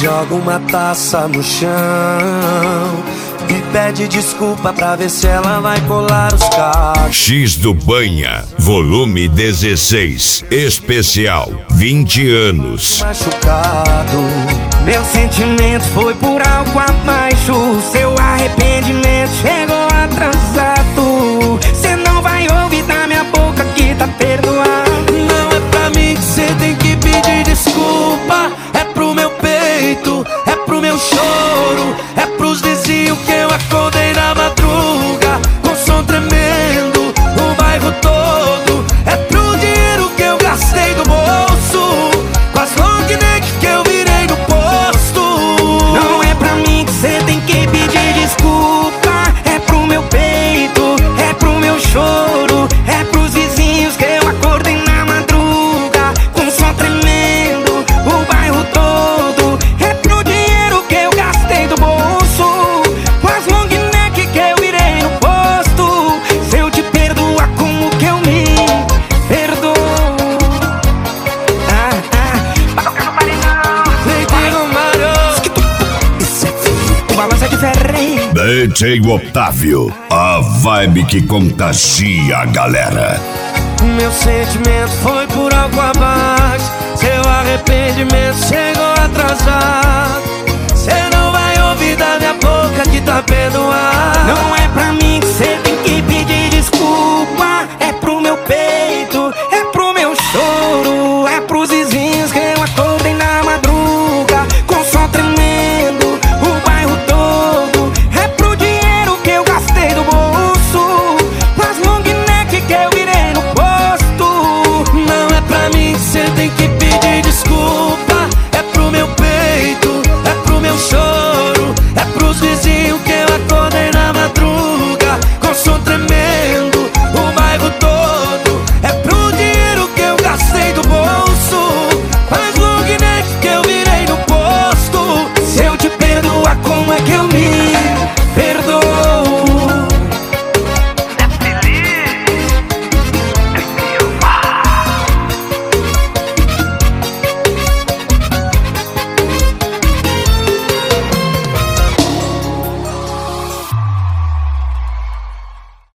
Joga uma taça no chão e pede desculpa pra ver se ela vai colar os cacos. X do Banha, volume 16, especial 20 anos. Machucado, meu sentimento foi por algo abaixo. Seu arrependimento chegou atrasado. Cê não vai ouvir da minha boca que tá perdoado. Não é pra mim que cê tem que pedir desculpa. É pro meu peito, é pro meu choro, é pros vizinhos que eu acordei na madruga com som tremendo, o bairro todo. É pro dinheiro que eu gastei do bolso, com as long neck que eu virei no posto. Não é pra mim que cê tem que pedir desculpa. É pro meu peito, é pro meu choro, é pros vizinhos que eu acordei na madruga com som tremendo, o bairro todo. É pro dinheiro que eu gastei do bolso, com as long neck que eu virei no posto. Se eu te perdoar, como que eu me perdoo? Pra tocar no paredão, Leite Romário, isso é feio, o balanço é diferente. DJ Otávio, a vibe que contagia a galera. Meu sentimento foi por algo abaixo. Seu arrependimento chegou atrasado. Cê não vai ouvir da minha boca que tá perdoado. Não é